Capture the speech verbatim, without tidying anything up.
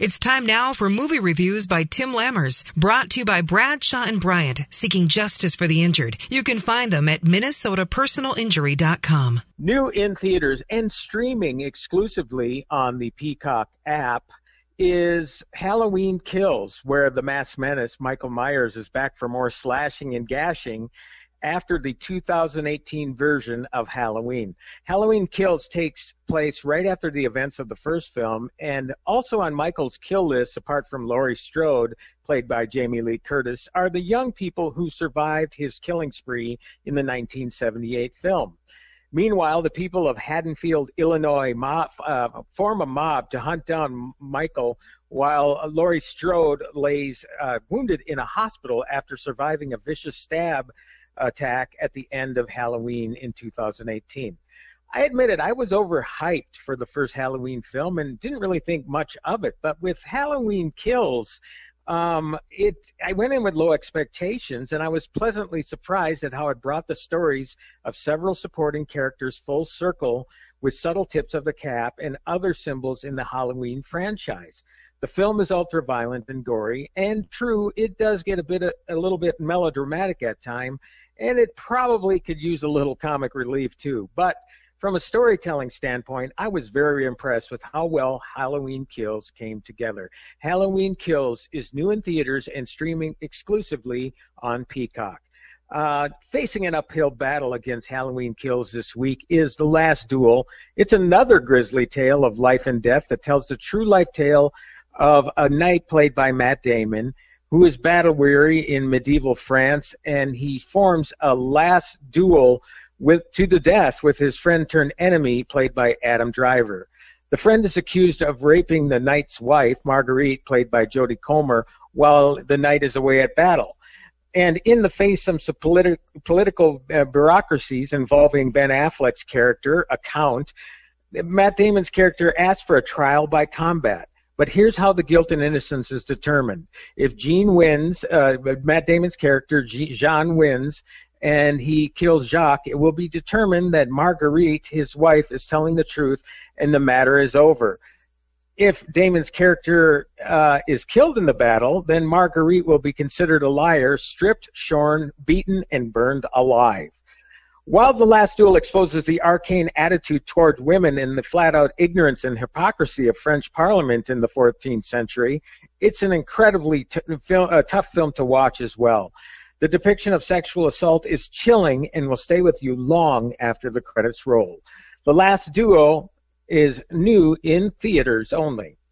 It's time now for movie reviews by Tim Lammers, brought to you by Bradshaw and Bryant, seeking justice for the injured. You can find them at minnesota personal injury dot com. New in theaters and streaming exclusively on the Peacock app is Halloween Kills, where the masked menace Michael Myers is back for more slashing and gashing after the two thousand eighteen version of Halloween. Halloween Kills takes place right after the events of the first film, and also on Michael's kill list, apart from Laurie Strode, played by Jamie Lee Curtis, are the young people who survived his killing spree in the nineteen seventy-eight film. Meanwhile, the people of Haddonfield, Illinois, mob, uh, form a mob to hunt down Michael while Laurie Strode lays uh, wounded in a hospital after surviving a vicious stab attack at the end of Halloween in two thousand eighteen. I admitted I was overhyped for the first Halloween film and didn't really think much of it, but with Halloween Kills, um, it I went in with low expectations, and I was pleasantly surprised at how it brought the stories of several supporting characters full circle with subtle tips of the cap and other symbols in the Halloween franchise. The film is ultra-violent and gory, and true, it does get a bit of, a little bit melodramatic at time, and it probably could use a little comic relief too. But from a storytelling standpoint, I was very impressed with how well Halloween Kills came together. Halloween Kills is new in theaters and streaming exclusively on Peacock. Uh, facing an uphill battle against Halloween Kills this week is The Last Duel. It's another grisly tale of life and death that tells the true life tale of a knight played by Matt Damon, who is battle-weary in medieval France, and he forms a last duel with to the death with his friend-turned-enemy, played by Adam Driver. The friend is accused of raping the knight's wife, Marguerite, played by Jodie Comer, while the knight is away at battle. And in the face of some politi- political uh, bureaucracies involving Ben Affleck's character, a count, Matt Damon's character asks for a trial by combat. But here's how the guilt and innocence is determined. If Jean wins, uh, Matt Damon's character, G- Jean wins, and he kills Jacques, it will be determined that Marguerite, his wife, is telling the truth, and the matter is over. If Damon's character uh, is killed in the battle, then Marguerite will be considered a liar, stripped, shorn, beaten, and burned alive. While The Last Duel exposes the arcane attitude toward women and the flat-out ignorance and hypocrisy of French Parliament in the fourteenth century, it's an incredibly t- film, uh, tough film to watch as well. The depiction of sexual assault is chilling and will stay with you long after the credits roll. The Last Duel is new in theaters only.